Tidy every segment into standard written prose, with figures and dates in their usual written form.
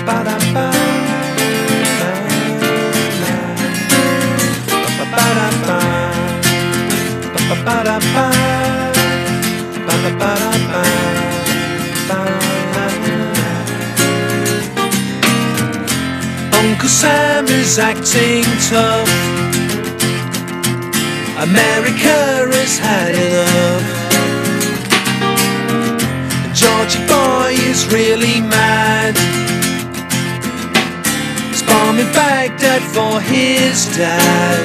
Uncle Sam is acting tough. America has had enough. Georgie boy is really mad. He's bombing Baghdad for his dad.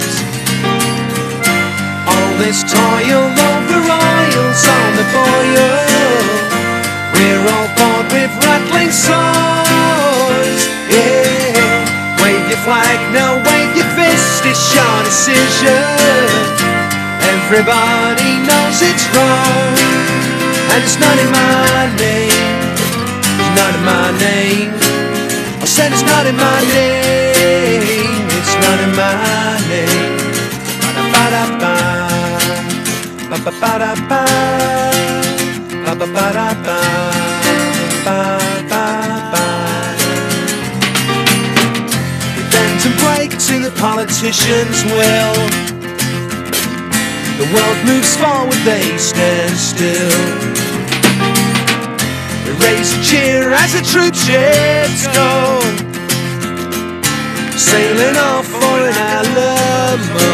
All this toil over oils on the boil. We're all bored with rattling swords. Yeah, wave your flag, now wave your fist, it's your decision. Everybody knows it's wrong, and it's not in my name. It's not in my name. I said it's not in my name. It's not in my name. Ba-da-ba-da-ba, ba-ba-ba-da-ba, ba-ba-ba-da-ba, ba-ba-ba. We bend and break to the politicians' will. The world moves forward, they stand still. They raise a cheer as the troop ships go, sailing off for an Alamo.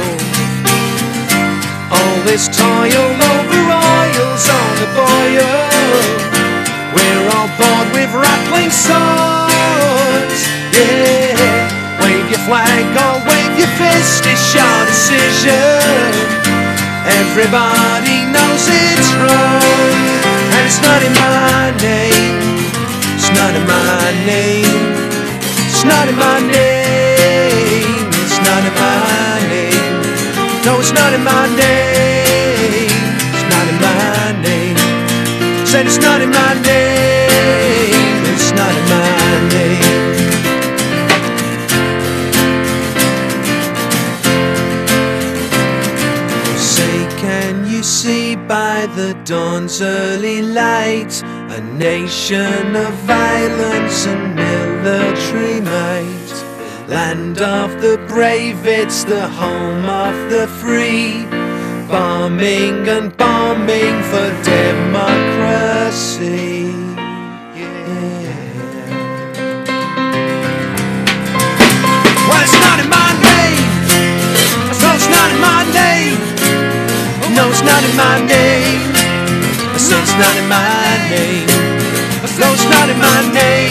All this toil over oils on the boil. We're all bored with rattling swords. Yeah, wave your flag or wave your fist, it's your decision. Everybody knows it's wrong, and it's not in my name. It's not in my name. It's not in my name. It's not in my name. No, it's not in my name. It's not in my name. Said it's not in my name. It's not in my name. See by the dawn's early light, a nation of violence and military might. Land of the brave, it's the home of the free. Bombing and bombing for democracy. Yeah. Well, it's not in my name. So it's not in my name. No, it's not in my name. So it's not in my name. No, it's not in my name.